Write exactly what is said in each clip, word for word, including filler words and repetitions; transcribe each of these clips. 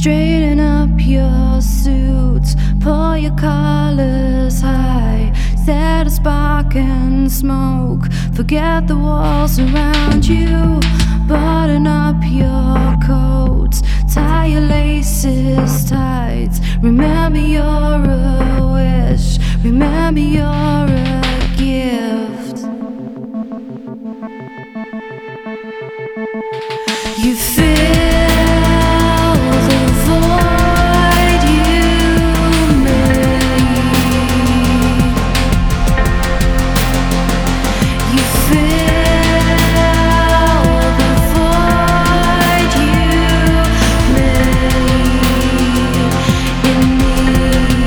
Straighten up your suits, pull your collars high, set a spark and smoke, forget the walls around you. Button up your coats, tie your laces tight. Remember you're a wish, remember you're a gift. You feel the void you made. You feel the void you made in me.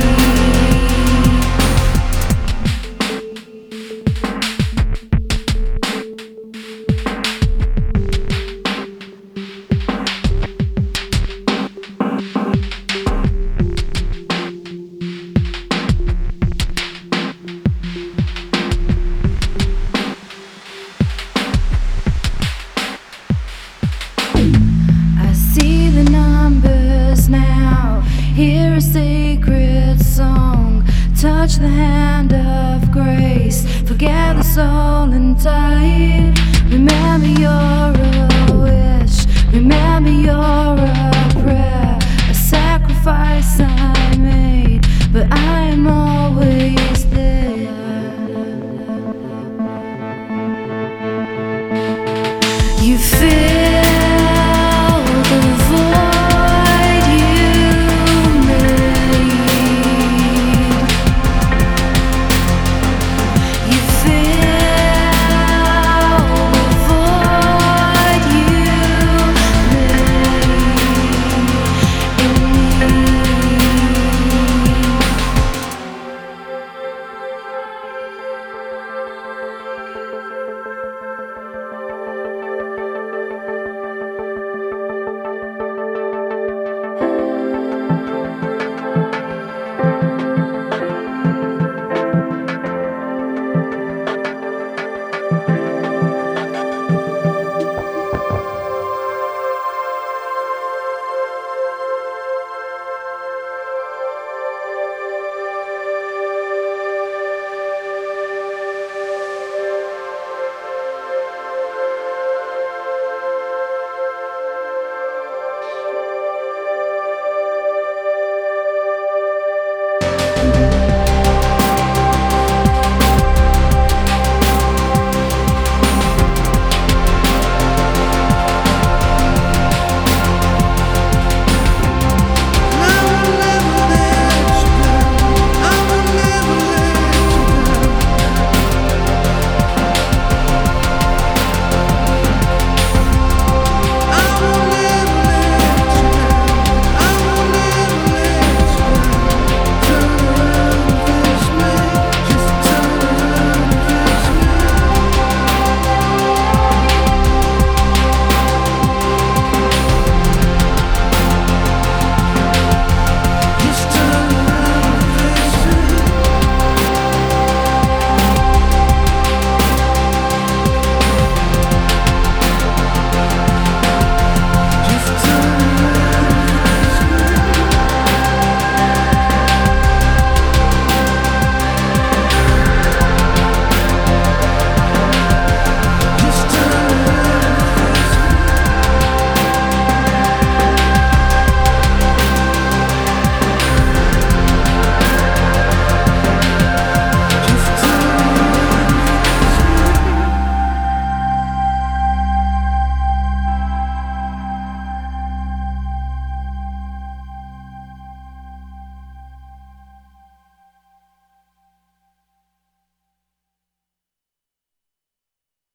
Hear a sacred song, touch the hand of grace, forget the soul and tide. Remember you're a wish, remember you're a prayer, a sacrifice I made, but I am always